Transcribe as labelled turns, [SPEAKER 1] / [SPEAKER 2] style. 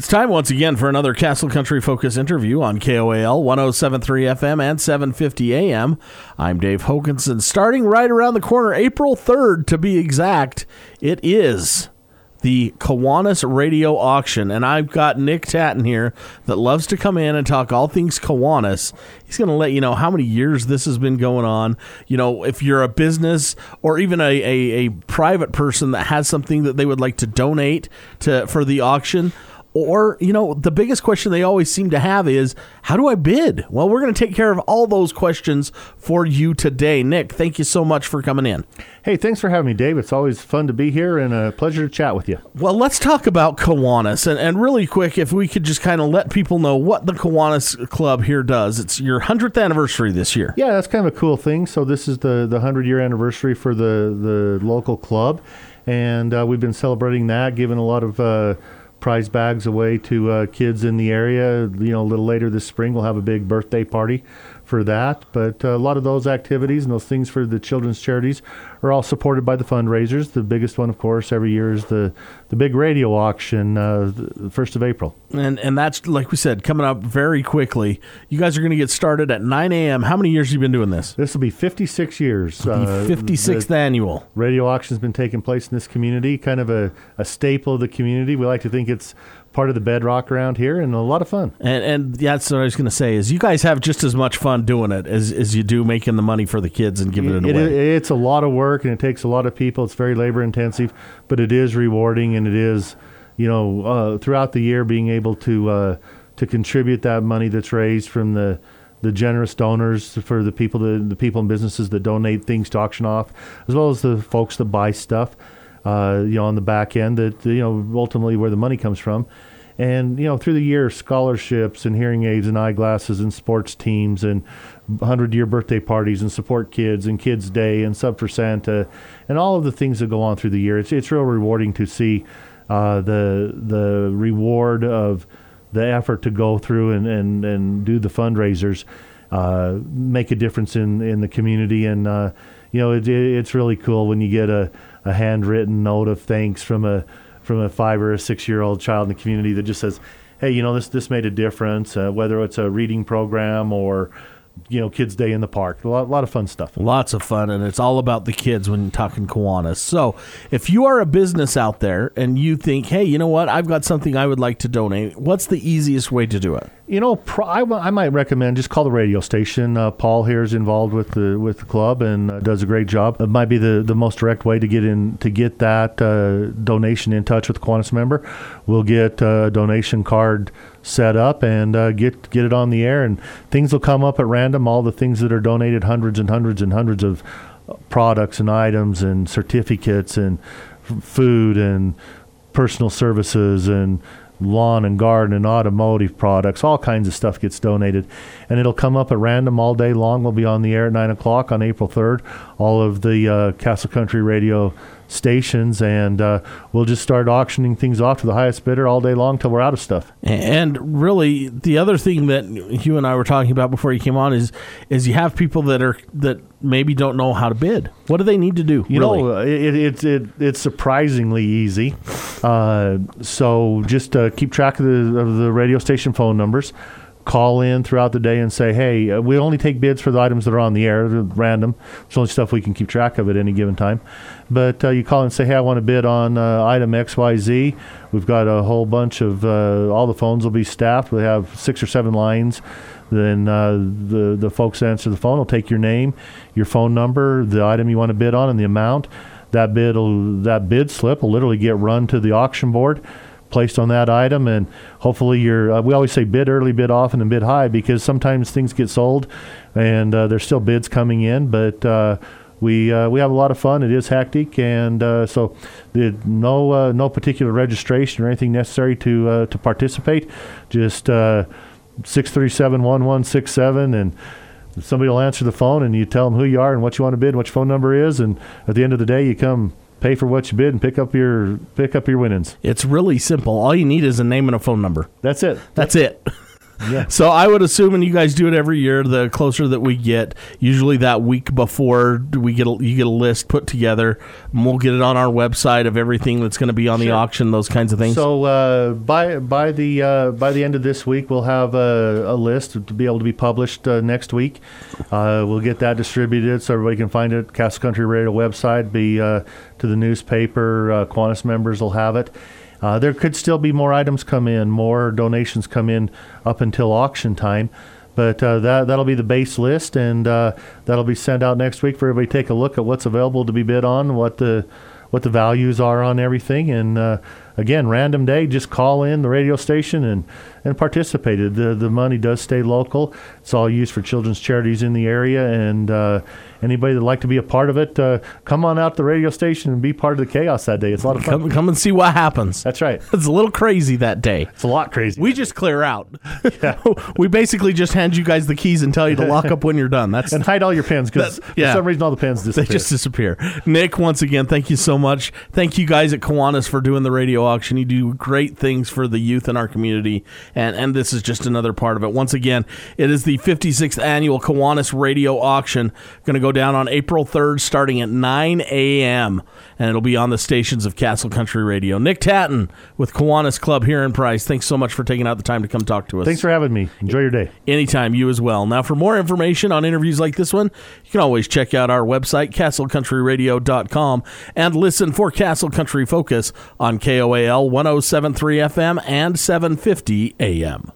[SPEAKER 1] It's time once again for another Castle Country Focus interview on KOAL 107.3 FM and 750 AM. I'm Dave Hokinson. Starting right around the corner, April 3rd to be exact, it is the Kiwanis Radio Auction. And I've got Nick Tatton here that loves to come in and talk all things Kiwanis. He's going to let you know how many years this has been going on. You know, if you're a business or even a private person that has something that they would like to donate for the auction. Or, you know, the biggest question they always seem to have is, how do I bid? Well, we're going to take care of all those questions for you today. Nick, thank you so much for coming in.
[SPEAKER 2] Hey, thanks for having me, Dave. It's always fun to be here and a pleasure to chat with you.
[SPEAKER 1] Well, let's talk about Kiwanis. And really quick, if we could just kind of let people know what the Kiwanis Club here does. It's your 100th anniversary this year.
[SPEAKER 2] Yeah, that's kind of a cool thing. So this is the 100-year anniversary for the local club. And we've been celebrating that, giving a lot of prize bags away to kids in the area. You know, a little later this spring, we'll have a big birthday party for that. But a lot of those activities and those things for the children's charities are all supported by the fundraisers. The biggest one, of course, every year is the big radio auction, the 1st of April.
[SPEAKER 1] And that's, like we said, coming up very quickly. You guys are going to get started at 9 a.m. How many years have you been doing this?
[SPEAKER 2] This will be 56 years.
[SPEAKER 1] The 56th annual.
[SPEAKER 2] Radio auction has been taking place in this community, kind of a staple of the community. We like to think it's part of the bedrock around here, and a lot of fun.
[SPEAKER 1] And that's what I was going to say, is you guys have just as much fun doing it as you do making the money for the kids and giving it away.
[SPEAKER 2] It's a lot of work, and it takes a lot of people. It's very labor intensive, but it is rewarding, and it is, you know, throughout the year being able to contribute that money that's raised from the generous donors for the people and businesses that donate things to auction off, as well as the folks that buy stuff. You know, on the back end, that, you know, ultimately where the money comes from. And, you know, through the year, scholarships and hearing aids and eyeglasses and sports teams and 100-year birthday parties and support kids and Kids Day and Sub for Santa and all of the things that go on through the year. It's real rewarding to see the reward of the effort to go through and do the fundraisers make a difference in the community. And, you know, it's really cool when you get a handwritten note of thanks from a 5 or a 6-year-old child in the community that just says, hey, you know, this made a difference, whether it's a reading program or, you know, Kids Day in the park. A lot of fun stuff.
[SPEAKER 1] Lots of fun, and it's all about the kids when you're talking Kiwanis. So if you are a business out there and you think, hey, you know what, I've got something I would like to donate, what's the easiest way to do it?
[SPEAKER 2] You know, I might recommend just call the radio station. Paul here is involved with the club and does a great job. It might be the most direct way to get that donation in touch with the Kiwanis member. We'll get a donation card set up and get it on the air, and things will come up at random. All the things that are donated, hundreds and hundreds and hundreds of products and items and certificates and food and personal services and lawn and garden and automotive products, all kinds of stuff gets donated, and it'll come up at random all day long. We'll be on the air at 9 o'clock on April 3rd, all of the Castle Country radio stations, and we'll just start auctioning things off to the highest bidder all day long till we're out of stuff.
[SPEAKER 1] And really, the other thing that you and I were talking about before you came on is you have people that maybe don't know how to bid. What do they need to do?
[SPEAKER 2] You know, it's surprisingly easy. So just keep track of the radio station phone numbers. Call in throughout the day and say, hey, we only take bids for the items that are on the air. They're random. It's only stuff we can keep track of at any given time. But you call and say, hey, I want to bid on item XYZ. We've got a whole bunch of, all the phones will be staffed. We have 6 or 7 lines. Then the folks that answer the phone will take your name, your phone number, the item you want to bid on, and the amount. That bid slip will literally get run to the auction board, placed on that item, and hopefully we always say bid early, bid often, and bid high, because sometimes things get sold and there's still bids coming in, but we have a lot of fun. It is hectic, and so no particular registration or anything necessary to participate. Just 637-1167, and somebody will answer the phone, and you tell them who you are and what you want to bid and what your phone number is, and at the end of the day, you come pay for what you bid and pick up your winnings.
[SPEAKER 1] It's really simple. All you need is a name and a phone number.
[SPEAKER 2] That's it.
[SPEAKER 1] That's it.
[SPEAKER 2] Yeah.
[SPEAKER 1] So I would assume, and you guys do it every year, the closer that we get, usually that week before you get a list put together, and we'll get it on our website of everything that's going to be on the auction, those kinds of things.
[SPEAKER 2] So by the end of this week, we'll have a list to be able to be published next week. We'll get that distributed so everybody can find it. Castle Country Radio website, be to the newspaper. Kiwanis members will have it. There could still be more items come in, more donations come in up until auction time. But that'll be the base list, and that'll be sent out next week for everybody to take a look at what's available to be bid on, what the values are on everything. And again, random day, just call in the radio station and participate. The money does stay local. It's all used for children's charities in the area, and anybody that'd like to be a part of it, come on out to the radio station and be part of the chaos that day. It's a lot of fun.
[SPEAKER 1] Come and see what happens.
[SPEAKER 2] That's right.
[SPEAKER 1] It's a little crazy that day.
[SPEAKER 2] It's a lot crazy.
[SPEAKER 1] We just clear out.
[SPEAKER 2] Yeah.
[SPEAKER 1] We basically just hand you guys the keys and tell you to lock up when you're done.
[SPEAKER 2] And hide all your pens, because for some reason all the pens disappear.
[SPEAKER 1] They just disappear. Nick, once again, thank you so much. Thank you guys at Kiwanis for doing the radio auction. You do great things for the youth in our community, and this is just another part of it. Once again, it is the 56th annual Kiwanis radio auction. Going to go down on April 3rd starting at 9 a.m., and it'll be on the stations of Castle Country Radio. Nick Tatton with Kiwanis Club here in Price. Thanks so much for taking out the time to come talk to us.
[SPEAKER 2] Thanks for having me. Enjoy your day.
[SPEAKER 1] Anytime, you as well. Now, for more information on interviews like this one, you can always check out our website, castlecountryradio.com, and listen for Castle Country Focus on KOAL 107.3 FM and 750 AM.